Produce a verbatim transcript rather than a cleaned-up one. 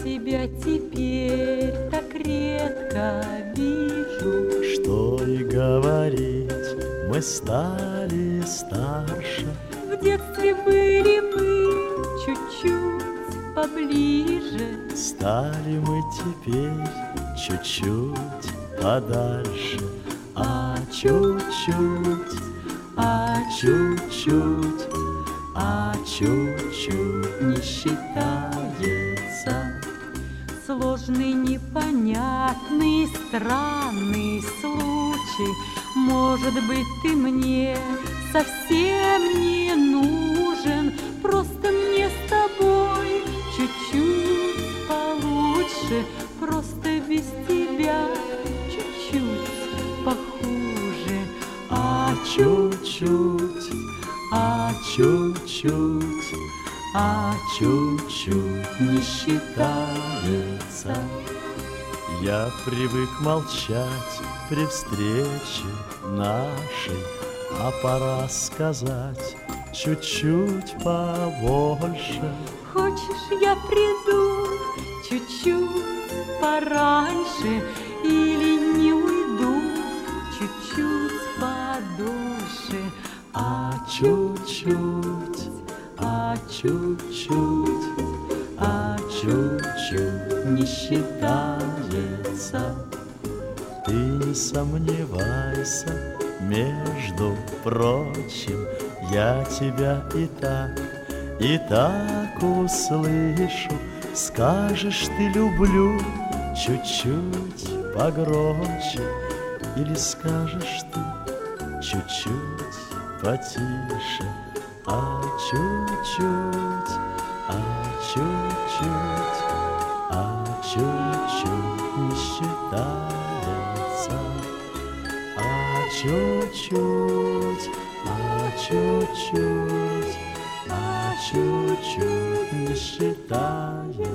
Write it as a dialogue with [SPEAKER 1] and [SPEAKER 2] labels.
[SPEAKER 1] тебя теперь так редко вижу.
[SPEAKER 2] Что и говорить, мы стали старше.
[SPEAKER 1] В детстве были мы чуть-чуть поближе.
[SPEAKER 2] Стали мы теперь чуть-чуть подальше. А чуть-чуть, а чуть-чуть, а чуть-чуть не считается.
[SPEAKER 1] Сложный, непонятный, странный случай. Может быть, ты мне совсем не нужен. Просто мне с тобой чуть-чуть получше. Просто без тебя чуть-чуть похуже.
[SPEAKER 2] А чуть-чуть, а чуть-чуть, а чуть-чуть не считается. Я привык молчать при встрече нашей, а пора сказать чуть-чуть побольше.
[SPEAKER 1] Хочешь, я приду чуть-чуть пораньше или не уйду чуть-чуть подольше?
[SPEAKER 2] А чуть-чуть, а чуть-чуть, а чуть-чуть не считается. Ты не сомневайся, между прочим, я тебя и так, и так услышу. Скажешь ты люблю чуть-чуть погромче, или скажешь ты чуть-чуть потише. А чуть-чуть, а чуть-чуть, а чуть-чуть не считается. А чуть-чуть, а чуть-чуть, а чуть-чуть не считается.